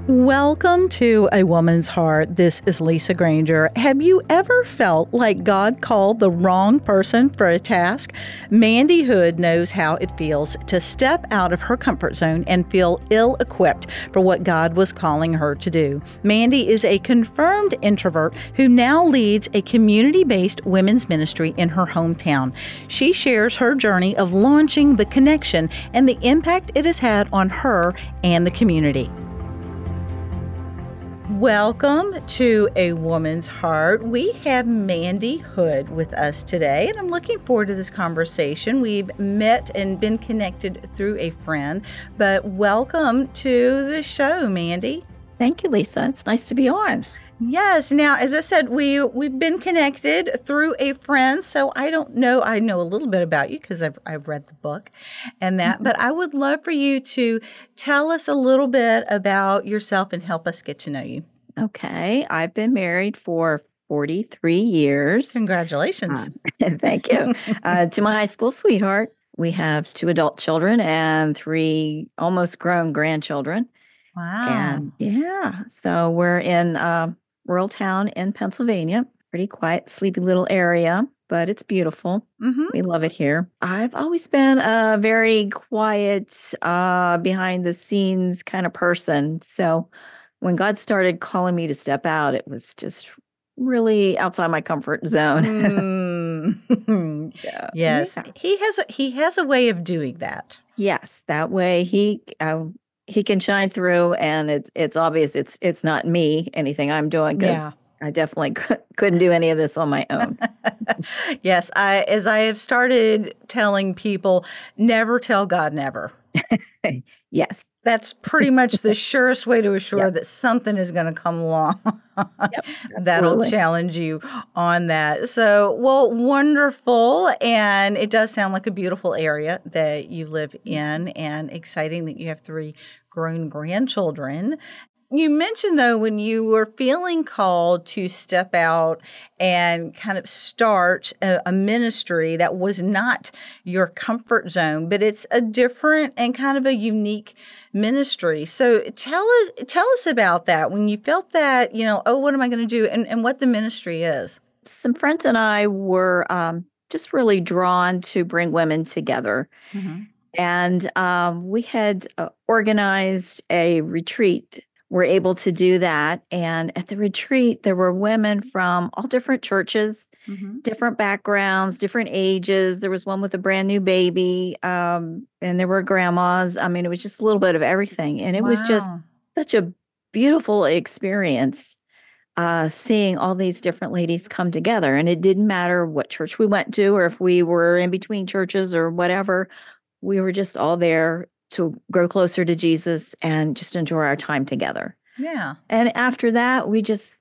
Welcome to A Woman's Heart. This is Lisa Granger. Have you ever felt like God called the wrong person for a task? Mandy Hood knows how it feels to step out of her comfort zone and feel ill-equipped for what God was calling her to do. Mandy is a confirmed introvert who now leads a community-based women's ministry in her hometown. She shares her journey of launching The Connection and the impact it has had on her and the community. Welcome to A Woman's Heart. We have Mandy Hood with us today, and I'm looking forward to this conversation. We've met and been connected through a friend, but welcome to the show, Mandy. Thank you, Lisa. It's nice to be on. Yes. Now, as I said, we've been connected through a friend, so I know a little bit about you because I've read the book and that, but I would love for you to tell us a little bit about yourself and help us get to know you. Okay. I've been married for 43 years. Congratulations. Thank you. To my high school sweetheart. We have 2 adult children and 3 almost grown grandchildren. Wow. And yeah, so we're in rural town in Pennsylvania, pretty quiet, sleepy little area, but it's beautiful. Mm-hmm. We love it here. I've always been a very quiet, behind the scenes kind of person. So when God started calling me to step out, it was just really outside my comfort zone. Yes. Yeah. He has a way of doing that. Yes, that way he can shine through, and it's obvious it's not me, anything I'm doing, because I definitely couldn't do any of this on my own. Yes, as I have started telling people, never tell God never. Yes. That's pretty much the surest way to assure Yep. that something is going to come along Yep, that'll absolutely. challenge you on that. So, well, wonderful. And it does sound like a beautiful area that you live in, and exciting that you have 3 grown grandchildren. You mentioned, though, when you were feeling called to step out and kind of start a ministry that was not your comfort zone, but it's a different and kind of a unique ministry. So tell us about that, when you felt that, oh, what am I going to do, and what the ministry is. Some friends and I were just really drawn to bring women together. Mm-hmm. And we had organized a retreat. We're able to do that. And at the retreat, there were women from all different churches, Mm-hmm. different backgrounds, different ages. There was one with a brand new baby, and there were grandmas. I mean, it was just a little bit of everything. And it was just Wow. such a beautiful experience, seeing all these different ladies come together. And it didn't matter what church we went to, or if we were in between churches or whatever. We were just all there to grow closer to Jesus and just enjoy our time together. Yeah. And after that, we just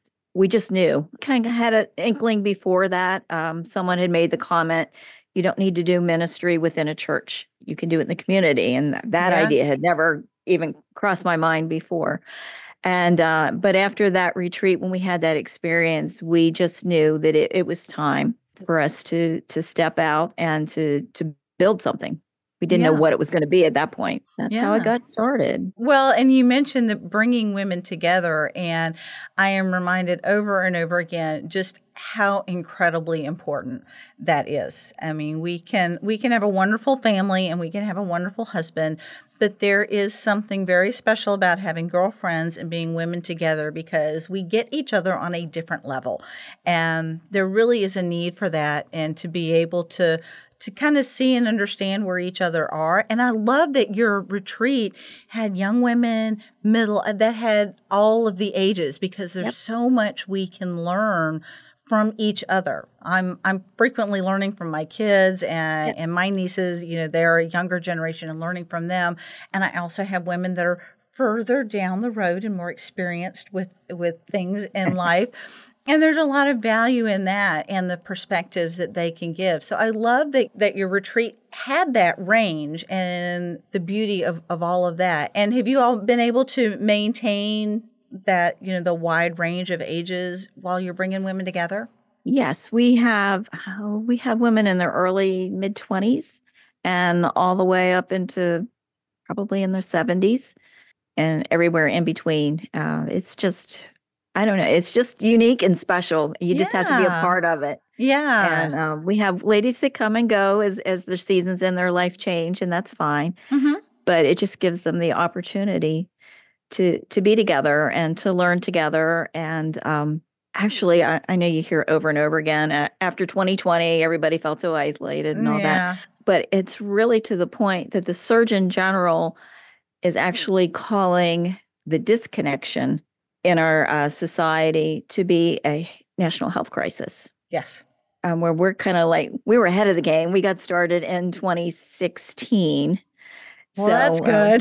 knew. Kind of had an inkling before that. Someone had made the comment, you don't need to do ministry within a church. You can do it in the community. And that Yeah. idea had never even crossed my mind before. And but after that retreat, when we had that experience, we just knew that it was time for us to step out and to build something. We didn't know Yeah. what it was going to be at that point. That's how it Yeah. got started. Well, and you mentioned that bringing women together, and I am reminded over and over again just how incredibly important that is. I mean, we can have a wonderful family and we can have a wonderful husband, but there is something very special about having girlfriends and being women together, because we get each other on a different level. And there really is a need for that, and to be able to kind of see and understand where each other are. And I love that your retreat had young women, middle, that had all of the ages, because there's Yep. so much we can learn from each other. I'm frequently learning from my kids and, Yes. and my nieces, they're a younger generation, and learning from them. And I also have women that are further down the road and more experienced with things in life. And there's a lot of value in that and the perspectives that they can give. So I love that your retreat had that range and the beauty of all of that. And have you all been able to maintain that, the wide range of ages while you're bringing women together? Yes, we have women in their early mid-20s and all the way up into probably in their 70s. and everywhere in between. It's just, I don't know, it's just unique and special. You just have to be a Yeah. part of it. Yeah. And we have ladies that come and go as their seasons in their life change, and that's fine. Hmm. But it just gives them the opportunity to be together and to learn together. And actually, I know you hear over and over again, after 2020, everybody felt so isolated and all that. Yeah. But it's really to the point that the Surgeon General is actually calling the disconnection in our society to be a national health crisis. Yes. Where we're kind of like, we were ahead of the game. We got started in 2016. Well, that's So good.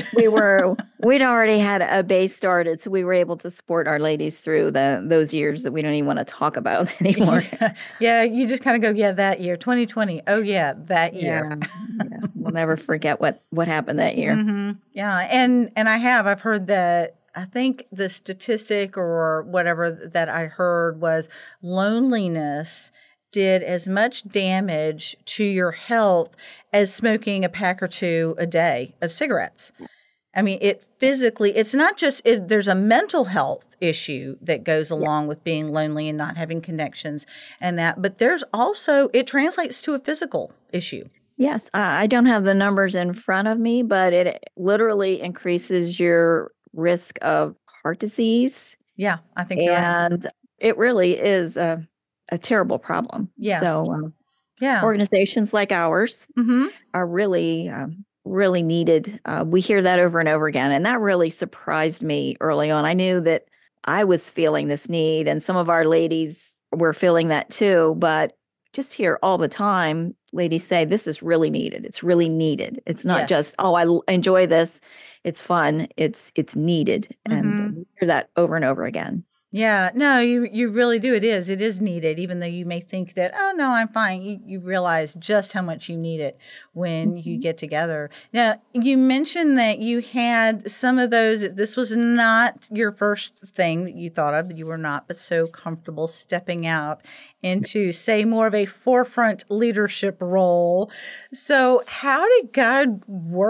we'd already had a base started, so we were able to support our ladies through those years that we don't even want to talk about anymore. Yeah. Yeah. You just kind of go, yeah, that year, 2020. Oh, yeah, that year. Yeah, yeah, we'll never forget what happened that year. Yeah. And I've heard that. I think the statistic or whatever that I heard was loneliness did as much damage to your health as smoking a pack or two a day of cigarettes. I mean, it's not just, there's a mental health issue that goes Yeah. along with being lonely and not having connections and that, but there's also, it translates to a physical issue. Yes, I don't have the numbers in front of me, but it literally increases your risk of heart disease, Yeah, I think you're right. and it really is a terrible problem. Yeah. So Yeah. organizations like ours Mm-hmm. are really, really needed. We hear that over and over again, and that really surprised me early on. I knew that I was feeling this need, and some of our ladies were feeling that too, but just hear all the time ladies say, this is really needed. It's really needed. It's not Yes. just, oh, enjoy this. It's fun. It's needed. And Mm-hmm. we hear that over and over again. Yeah, no, you really do. It is needed, even though you may think that, oh no, I'm fine. You realize just how much you need it when you Mhm. get together. Now, you mentioned that you had some of those. This was not your first thing that you thought of, that you were not, but so comfortable stepping out into, say, more of a forefront leadership role. So, how did God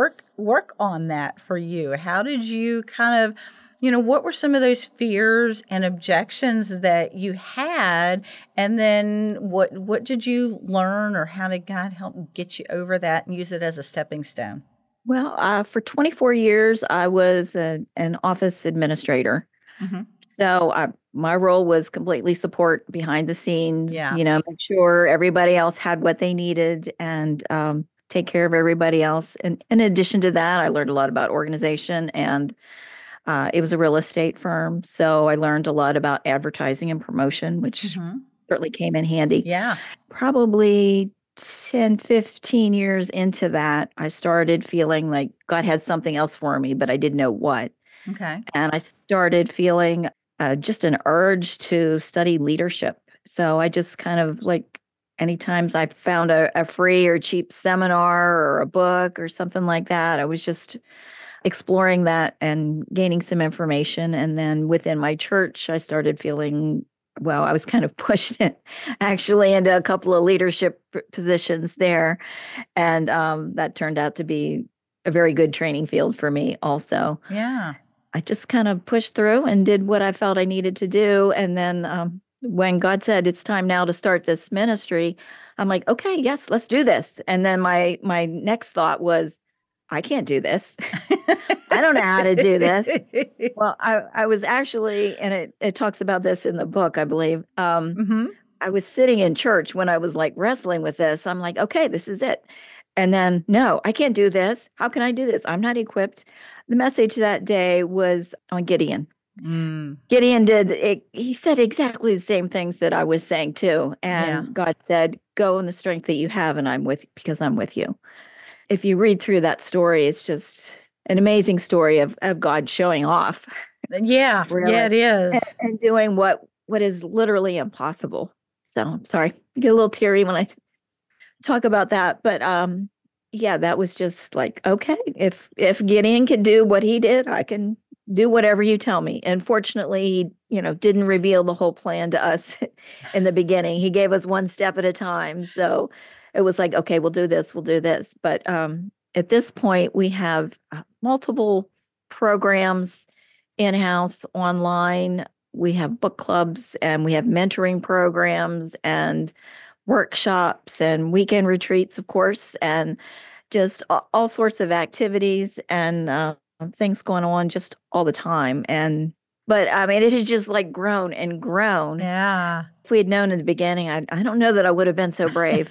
work on that for you? How did you kind of, what were some of those fears and objections that you had? And then what did you learn, or how did God help get you over that and use it as a stepping stone? Well, for 24 years, I was an office administrator. Hmm. So my role was completely support behind the scenes, Yeah. make sure everybody else had what they needed and take care of everybody else. And in addition to that, I learned a lot about organization, and it was a real estate firm. So I learned a lot about advertising and promotion, which Hmm. certainly came in handy. Yeah. Probably 10, 15 years into that, I started feeling like God had something else for me, but I didn't know what. Okay. And I started feeling just an urge to study leadership. So I just kind of like, anytime I found a free or cheap seminar or a book or something like that, I was just exploring that and gaining some information. And then within my church, I started feeling, well, I was kind of pushed actually into a couple of leadership positions there. And that turned out to be a very good training field for me also. Yeah. I just kind of pushed through and did what I felt I needed to do. And then when God said it's time now to start this ministry, I'm like, okay, yes, let's do this. And then my next thought was, I can't do this. I don't know how to do this. Well, I was actually, and it talks about this in the book, I believe. Hmm. I was sitting in church when I was like wrestling with this. I'm like, okay, this is it. And then, no, I can't do this. How can I do this? I'm not equipped. The message that day was on Gideon. Mm. Gideon did it. He said exactly the same things that I was saying too. Yeah. And God said, go in the strength that you have, and because I'm with you. If you read through that story, it's just an amazing story of God showing off, Yeah. really, Yeah, it is. and doing what is literally impossible. So I'm sorry, I get a little teary when I talk about that. But yeah, that was just like, okay, if Gideon can do what he did, I can do whatever you tell me. And fortunately, he, didn't reveal the whole plan to us in the beginning. He gave us one step at a time. So it was like, okay, we'll do this, we'll do this. But at this point, we have multiple programs in-house, online. We have book clubs and we have mentoring programs and workshops and weekend retreats, of course, and just all sorts of activities and things going on just all the time. But I mean, it has just like grown and grown. Yeah. If we had known in the beginning, I don't know that I would have been so brave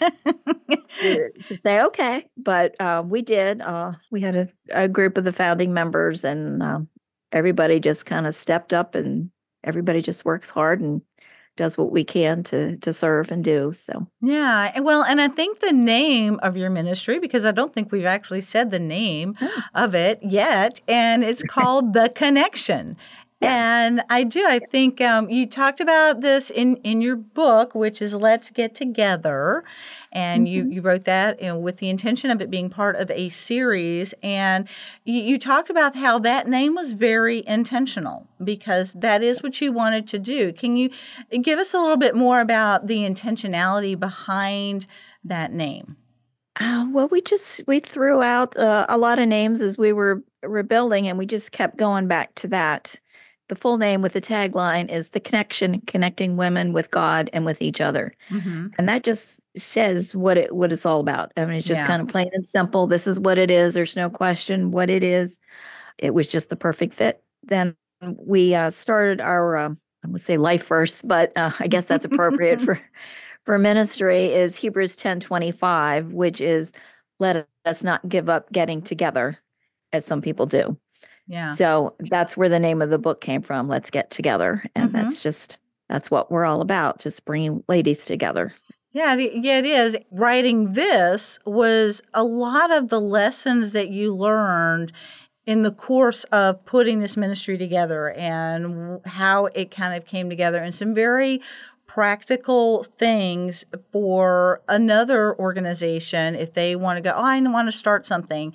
to say, okay, but we did. We had a group of the founding members, and everybody just kind of stepped up, and everybody just works hard and does what we can to serve and do. So Yeah, well, and I think the name of your ministry, because I don't think we've actually said the name oh, of it yet, and it's called The Connection. yes. And I think you talked about this in your book, which is Let's Get Together. And Mhm. you wrote that, with the intention of it being part of a series. And you talked about how that name was very intentional because that is what you wanted to do. Can you give us a little bit more about the intentionality behind that name? Well, we threw out a lot of names as we were rebuilding, and we just kept going back to that. The full name with the tagline is The Connection, Connecting Women with God and with Each Other. Mm-hmm. And that just says what it's all about. I mean, it's just Yeah. kind of plain and simple. This is what it is. There's no question what it is. It was just the perfect fit. Then we started our I would say life verse, but I guess that's appropriate for ministry is Hebrews 10:25, which is let us not give up getting together as some people do. Yeah. So that's where the name of the book came from. Let's get together. And Mm-hmm. that's what we're all about, just bringing ladies together. Yeah, it is. Writing this was a lot of the lessons that you learned in the course of putting this ministry together and how it kind of came together, and some very practical things for another organization if they want to go, oh, I want to start something.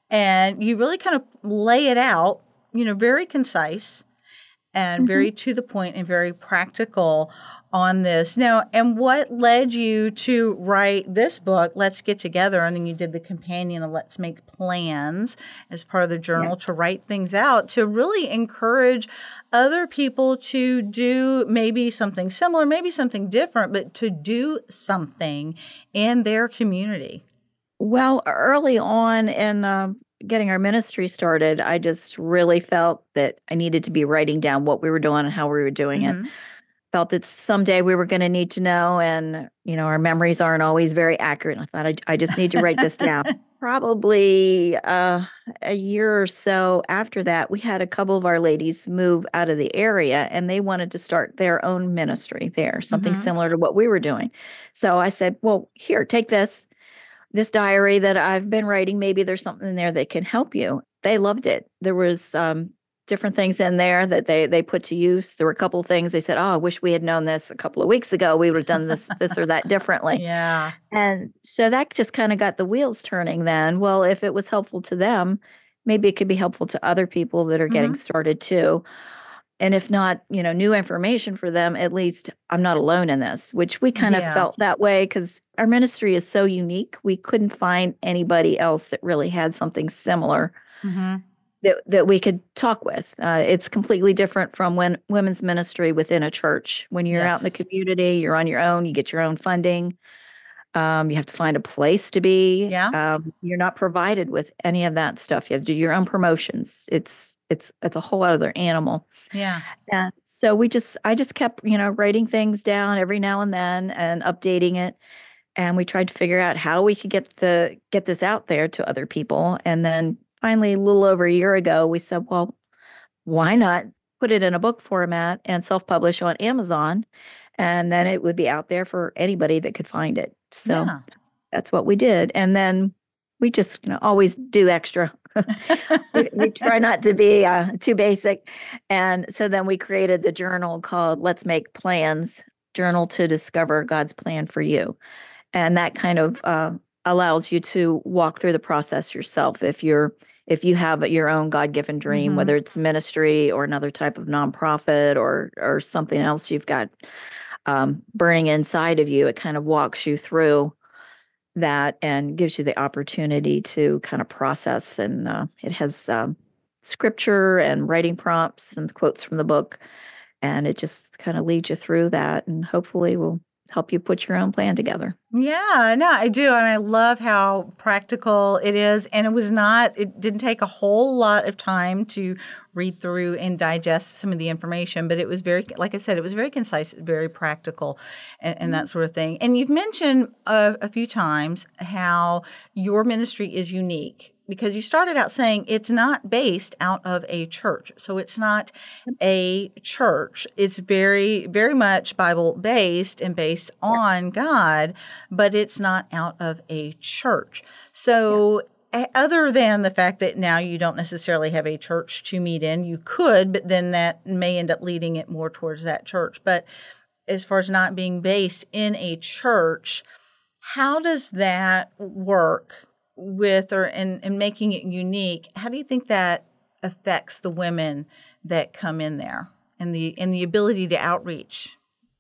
And you really kind of lay it out, very concise and Mhm. very to the point and very practical on this. Now, and what led you to write this book, Let's Get Together, and then you did the companion of Let's Make Plans as part of the Yeah. journal to write things out, to really encourage other people to do maybe something similar, maybe something different, but to do something in their community. Well, early on in getting our ministry started, I just really felt that I needed to be writing down what we were doing and how we were doing it. Mm-hmm. Felt that someday we were going to need to know, and our memories aren't always very accurate. I thought I just need to write this down. Probably a year or so after that, we had a couple of our ladies move out of the area, and they wanted to start their own ministry there, something Mm-hmm. similar to what we were doing. So I said, "Well, here, take this diary that I've been writing. Maybe there's something in there that can help you." They loved it. There was different things in there that they put to use. There were a couple of things they said, "Oh, I wish we had known this a couple of weeks ago. We would have done this or that differently." Yeah. And so that just kind of got the wheels turning then. Well, if it was helpful to them, maybe it could be helpful to other people that are getting Mm-hmm. started too. And if not, new information for them, at least I'm not alone in this, which we kind of Yeah. felt that way because our ministry is so unique. We couldn't find anybody else that really had something similar Mm-hmm. that we could talk with. It's completely different from when women's ministry within a church. When you're out in the Yes. community, you're on your own, you get your own funding. You have to find a place to be. Yeah. You're not provided with any of that stuff. You have to do your own promotions. It's a whole other animal. Yeah. Yeah. So I just kept, writing things down every now and then and updating it. And we tried to figure out how we could get this out there to other people. And then finally, a little over a year ago, we said, well, why not put it in a book format and self-publish on Amazon? And then it would be out there for anybody that could find it. So Yeah. that's what we did. And then we just always do extra. We try not to be too basic. And so then we created the journal called Let's Make Plans, Journal to Discover God's Plan for You. And that kind of allows you to walk through the process yourself. If you have your own God-given dream, Mm-hmm. whether it's ministry or another type of nonprofit or something else you've got burning inside of you, it kind of walks you through that and gives you the opportunity to kind of process. And it has scripture and writing prompts and quotes from the book. And it just kind of leads you through that and hopefully will help you put your own plan together. Yeah, no, I do. And I love how practical it is. And it didn't take a whole lot of time to read through and digest some of the information, but it was very, like I said, it was very concise, very practical, and that sort of thing. And you've mentioned a few times how your ministry is unique because you started out saying it's not based out of a church. So it's not a church. It's very, very much Bible based and based on God, but it's not out of a church. So other than the fact that now you don't necessarily have a church to meet in, you could, but then that may end up leading it more towards that church. But as far as not being based in a church, how does that work with and making it unique? How do you think that affects the women that come in there and the ability to outreach?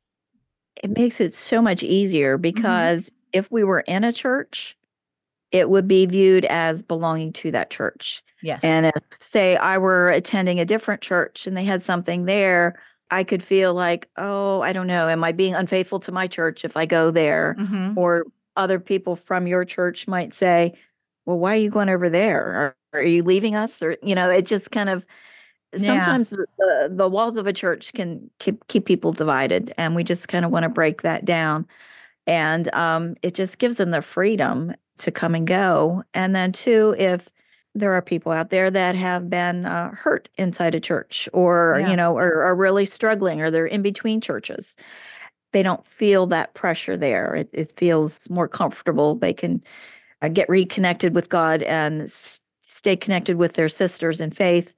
It makes it so much easier because if we were in a church, it would be viewed as belonging to that church. Yes. And if, say, I were attending a different church and they had something there, I could feel like, oh, I don't know, am I being unfaithful to my church if I go there? Or other people from your church might say, well, why are you going over there? Are you leaving us? Or, it just kind of, sometimes the walls of a church can keep people divided. And we just kind of want to break that down. And it just gives them the freedom to come and go. And then, too, if there are people out there that have been hurt inside a church or, or are really struggling or they're in between churches, they don't feel that pressure there. It feels more comfortable. They can get reconnected with God and stay connected with their sisters in faith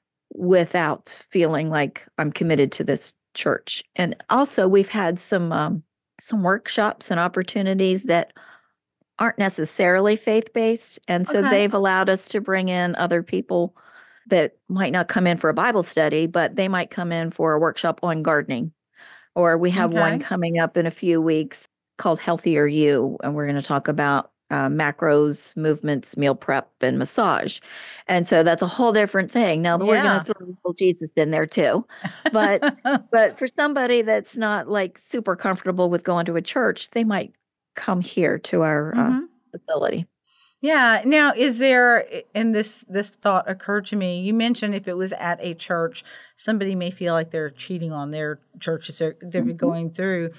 without feeling like I'm committed to this church. And also, we've had some workshops and opportunities that aren't necessarily faith-based. And so they've allowed us to bring in other people that might not come in for a Bible study, but they might come in for a workshop on gardening. Or we have one coming up in a few weeks called Healthier You, and we're going to talk about macros, movements, meal prep, and massage. And so that's a whole different thing. Now we're going to throw little Jesus in there too. But for somebody that's not like super comfortable with going to a church, they might come here to our facility. Yeah. Now, is there, and this thought occurred to me, you mentioned if it was at a church, somebody may feel like they're cheating on their church if they're going through.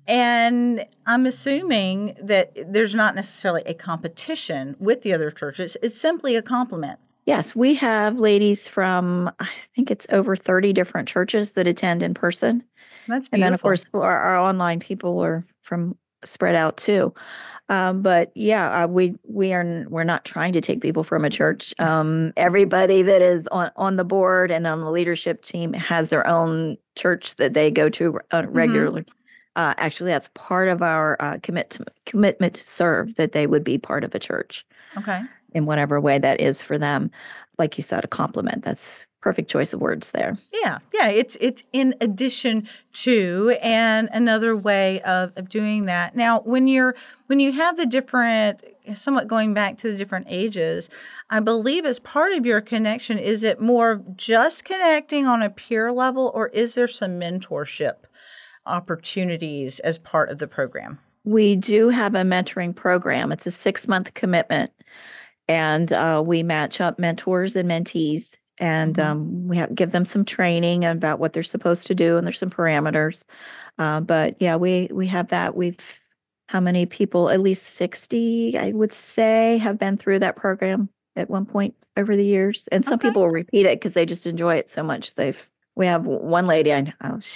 And I'm assuming that there's not necessarily a competition with the other churches. It's simply a compliment. Yes, we have ladies from, I think it's over 30 different churches that attend in person. That's beautiful. And then, of course, our online people are from spread out too. But yeah, we're not trying to take people from a church. Everybody that is on the board and on the leadership team has their own church that they go to regularly. Actually, that's part of our commitment to serve, that they would be part of a church. Okay. In whatever way that is for them. Like you said, a compliment. That's perfect choice of words there. Yeah. It's in addition to, and another way of doing that. Now, when you have the different, somewhat going back to the different ages, I believe as part of your connection, is it more just connecting on a peer level, or is there some mentorship opportunities as part of the program? We do have a mentoring program. It's a 6-month commitment. And we match up mentors and mentees, and we give them some training about what they're supposed to do, and there's some parameters. But yeah, we have that. How many people? At least 60, I would say, have been through that program at one point over the years. And some people will repeat it because they just enjoy it so much. We have one lady, I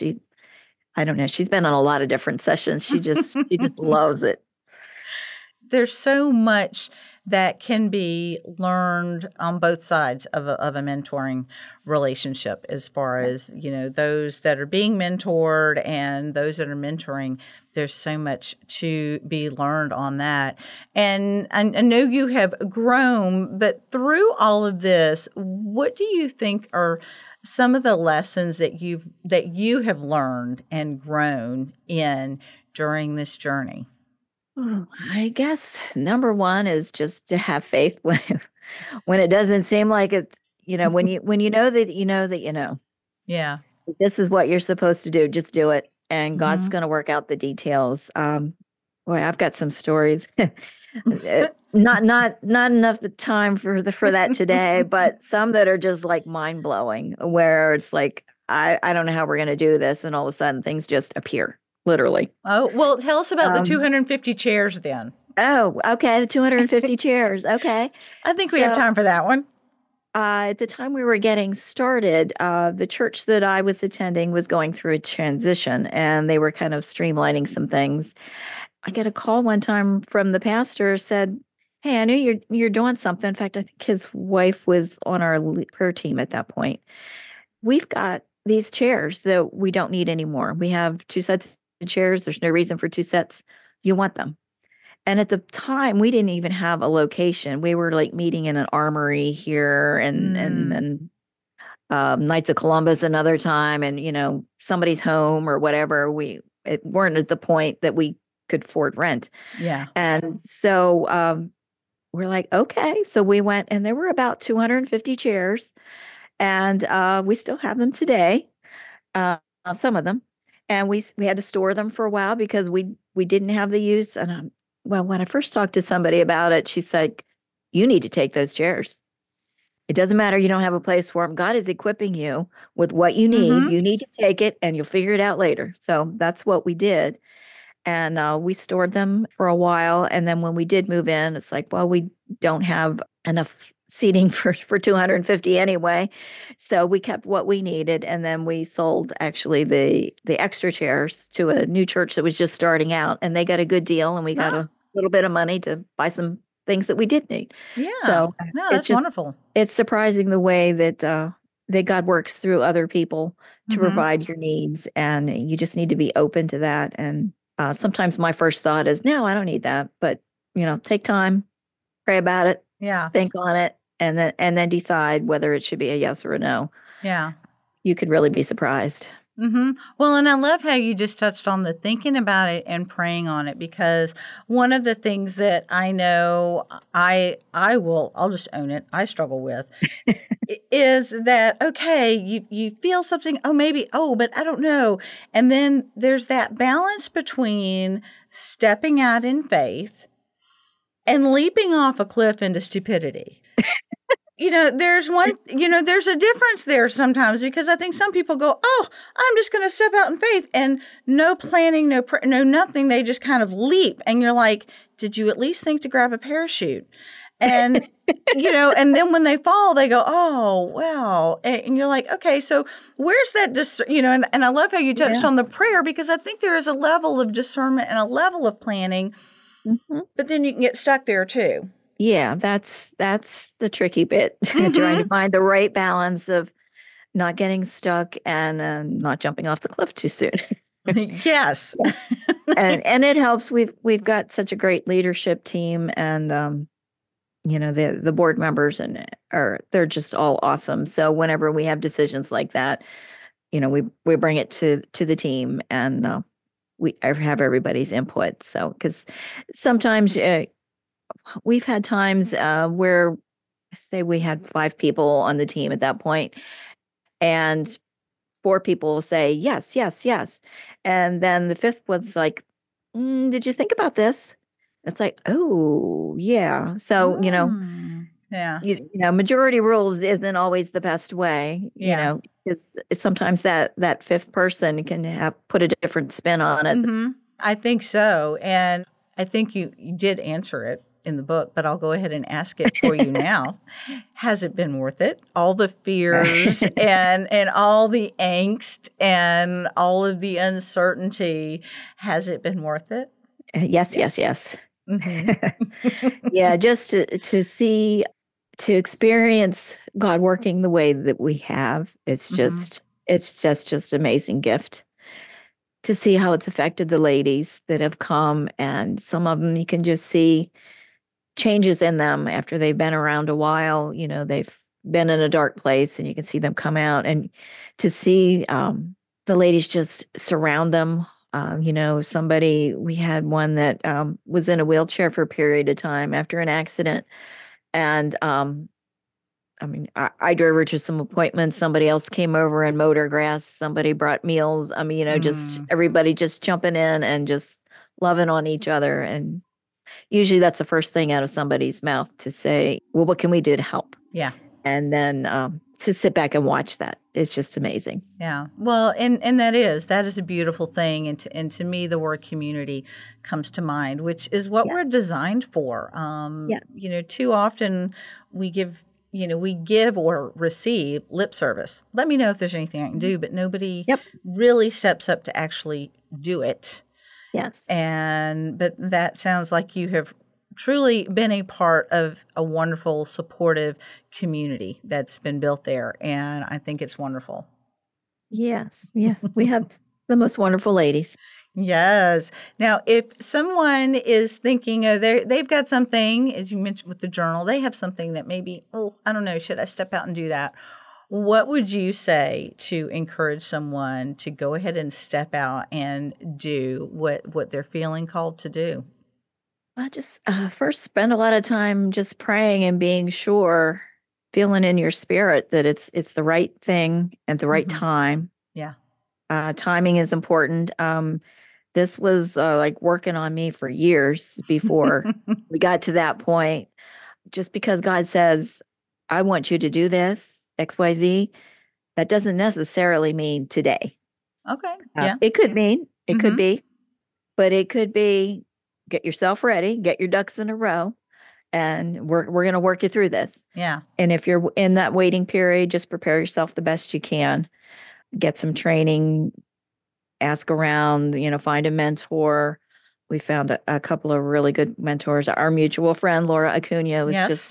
don't know, she's been on a lot of different sessions. She just loves it. There's so much that can be learned on both sides of a mentoring relationship, as far as, those that are being mentored and those that are mentoring. There's so much to be learned on that. And I know you have grown, but through all of this, what do you think are some of the lessons that you have learned and grown in during this journey? Oh, I guess number one is just to have faith when it doesn't seem like When you know that you know that you know Yeah. this is what you're supposed to do, just do it, and God's Hmm. going to work out the details. Boy, I've got some stories. Not enough the time for that today, but some that are just like mind blowing, where it's like I don't know how we're going to do this, and all of a sudden things just appear, literally. Oh, well, tell us about the Um, 250 chairs then. oh, okay, the 250 chairs. Okay, I think we have so time for that one. at the time we were getting started, the church that I was attending was going through a transition, and they were kind of streamlining some things. I get a call one time from the pastor said, "Hey, I knew you're doing something." In fact, I think his wife was on our prayer team at that point. We've got these chairs that we don't need anymore. We have two sets of chairs. There's no reason for two sets. You want them. And at the time, we didn't even have a location. We were like meeting in an armory here and Mm, then Knights of Columbus another time, and somebody's home or whatever. It weren't at the point that we could afford rent, yeah. and so we're like, okay. So we went, and there were about 250 chairs, and we still have them today, uh, some of them, and we had to store them for a while because we didn't have the use. And well, when I first talked to somebody about it, she said, "You need to take those chairs. It doesn't matter. You don't have a place for them. God is equipping you with what you need. Hmm. You need to take it and you'll figure it out later." So that's what we did. And we stored them for a while. And then when we did move in, it's like, well, we don't have enough seating for 250 anyway. So we kept what we needed. And then we sold actually the extra chairs to a new church that was just starting out. And they got a good deal. And we got Ah, a little bit of money to buy some things that we did need. yeah. So No, it's that's just, wonderful. it's surprising the way that God works through other people to Hmm. provide your needs, and you just need to be open to that. And sometimes my first thought is, no, I don't need that, but take time, pray about it, Yeah. think on it, and then decide whether it should be a yes or a no. Yeah. You could really be surprised. Well, and I love how you just touched on the thinking about it and praying on it, because one of the things that I know I'll just own it, I struggle with is that, okay, you feel something, oh maybe, oh, but I don't know. And then there's that balance between stepping out in faith and leaping off a cliff into stupidity. There's a difference there sometimes, because I think some people go, oh, I'm just going to step out in faith, and no planning, no nothing. They just kind of leap. And you're like, did you at least think to grab a parachute? And, and then when they fall, they go, oh, wow. And you're like, okay, so where's that, and I love how you touched Yeah. on the prayer, because I think there is a level of discernment and a level of planning, Hmm. but then you can get stuck there too. Yeah, that's the tricky bit, trying to Mm-hmm. find the right balance of not getting stuck and not jumping off the cliff too soon. Yes. And it helps. We've got such a great leadership team, and the board members and are they're just all awesome. So whenever we have decisions like that, we bring it to the team, and I have everybody's input. So because sometimes we've had times where, say, we had 5 people on the team at that point, and 4 people will say yes, yes, yes, and then the fifth one's like, "Did you think about this?" It's like, "Oh, yeah." So Mm. Yeah. majority rules isn't always the best way, Yeah. because sometimes that fifth person can have put a different spin on it. I think so. And I think you did answer it in the book, but I'll go ahead and ask it for you now. Has it been worth it? All the fears and all the angst and all of the uncertainty, has it been worth it? Yes, yes, Yes. yes. Mm-hmm. Yeah, just to see, to experience God working the way that we have, Mm-hmm. it's just amazing gift to see how it's affected the ladies that have come, and some of them you can just see changes in them after they've been around a while. They've been in a dark place, and you can see them come out, and to see the ladies just surround them. Somebody, we had one that was in a wheelchair for a period of time after an accident, and I mean, I drove her to some appointments. Somebody else came over and mowed her grass. Somebody brought meals. I mean, just Mm, everybody just jumping in and just loving on each other. And usually that's the first thing out of somebody's mouth to say, well, what can we do to help? yeah. And then to sit back and watch that. It's just amazing. Yeah. Well, and that is a beautiful thing. And to me, the word community comes to mind, which is what Yeah. we're designed for. Yes. Too often we give or receive lip service. Let me know if there's anything I can do, but nobody Yep. really steps up to actually do it. Yes. But that sounds like you have truly been a part of a wonderful, supportive community that's been built there. And I think it's wonderful. Yes. Yes. We have the most wonderful ladies. Yes. Now, if someone is thinking, they've got something, as you mentioned with the journal, they have something that maybe, I don't know, should I step out and do that? What would you say to encourage someone to go ahead and step out and do what they're feeling called to do? I just first spend a lot of time just praying and being sure, feeling in your spirit that it's the right thing at the right Mm-hmm. time. Yeah. Timing is important. This was like working on me for years before we got to that point. Just because God says, I want you to do this, XYZ, that doesn't necessarily mean today. Okay. Yeah. It could mean, it could Mm-hmm. be, but it could be get yourself ready, get your ducks in a row, and we're going to work you through this. Yeah. And if you're in that waiting period, just prepare yourself the best you can. Get some training, ask around, find a mentor. We found a couple of really good mentors. Our mutual friend, Laura Acuna,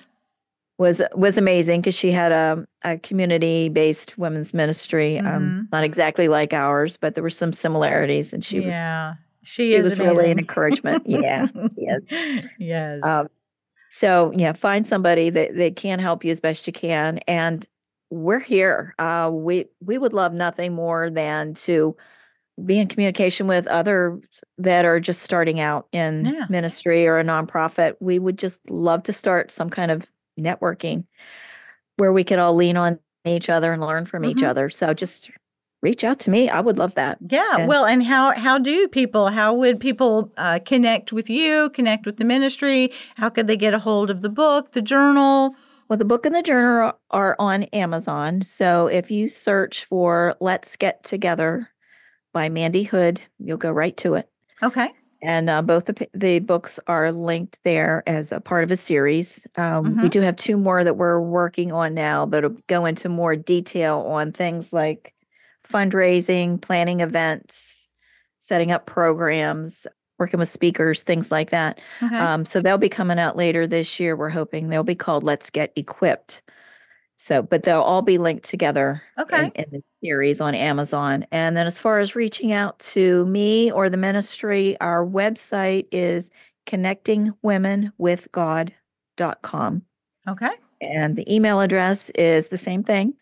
was amazing because she had a community-based women's ministry, Mm-hmm. not exactly like ours, but there were some similarities, and she she is was really an amazing. encouragement. Yeah, she is. Yes. So yeah, find somebody that can help you as best you can, and we're here. We would love nothing more than to be in communication with others that are just starting out in Yeah. ministry or a nonprofit. We would just love to start some kind of networking where we could all lean on each other and learn from each Mm-hmm. other. So just reach out to me. I would love that. Yeah. And Well, and how would people connect with you, connect with the ministry? How could they get a hold of the book, the journal? well, the book and the journal are on Amazon. So if you search for Let's Get Together by Mandy Hood, you'll go right to it. Okay. And both the books are linked there as a part of a series. We do have two more that we're working on now that'll go into more detail on things like fundraising, planning events, setting up programs, working with speakers, things like that. Okay. So they'll be coming out later this year. We're hoping they'll be called Let's Get Equipped. So, but they'll all be linked together Okay. in the series on Amazon. And then as far as reaching out to me or the ministry, our website is connectingwomenwithgod.com. Okay. And the email address is the same thing,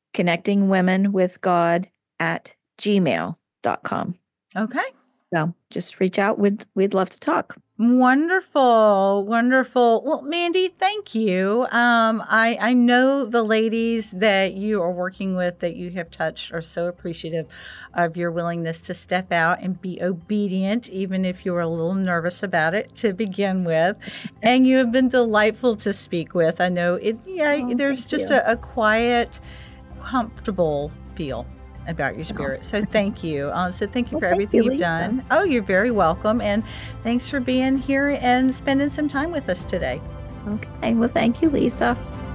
connectingwomenwithgod@gmail.com. Okay. So just reach out. We'd love to talk. Wonderful, wonderful. Well, Mandy, thank you. I know the ladies that you are working with that you have touched are so appreciative of your willingness to step out and be obedient, even if you were a little nervous about it to begin with. And you have been delightful to speak with. I know it. Yeah, there's just a quiet, comfortable feel about your spirit. So thank you. So thank you for everything you've done. Oh, you're very welcome. And thanks for being here and spending some time with us today. Okay. Well, thank you, Lisa.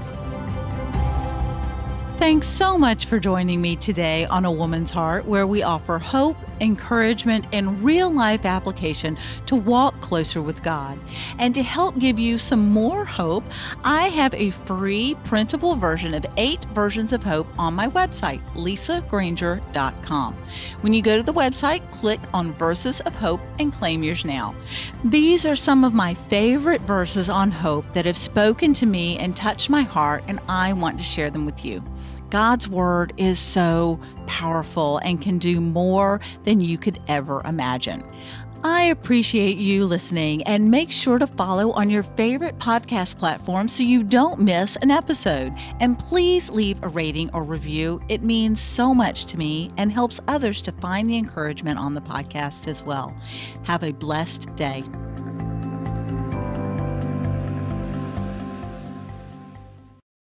Thanks so much for joining me today on A Woman's Heart, where we offer hope, encouragement, and real-life application to walk closer with God. And to help give you some more hope, I have a free printable version of 8 Versions of Hope on my website, lisagranger.com. When you go to the website, click on Verses of Hope and claim yours now. These are some of my favorite verses on hope that have spoken to me and touched my heart, and I want to share them with you. God's Word is so powerful and can do more than you could ever imagine. I appreciate you listening, and make sure to follow on your favorite podcast platform so you don't miss an episode. And please leave a rating or review. It means so much to me and helps others to find the encouragement on the podcast as well. Have a blessed day.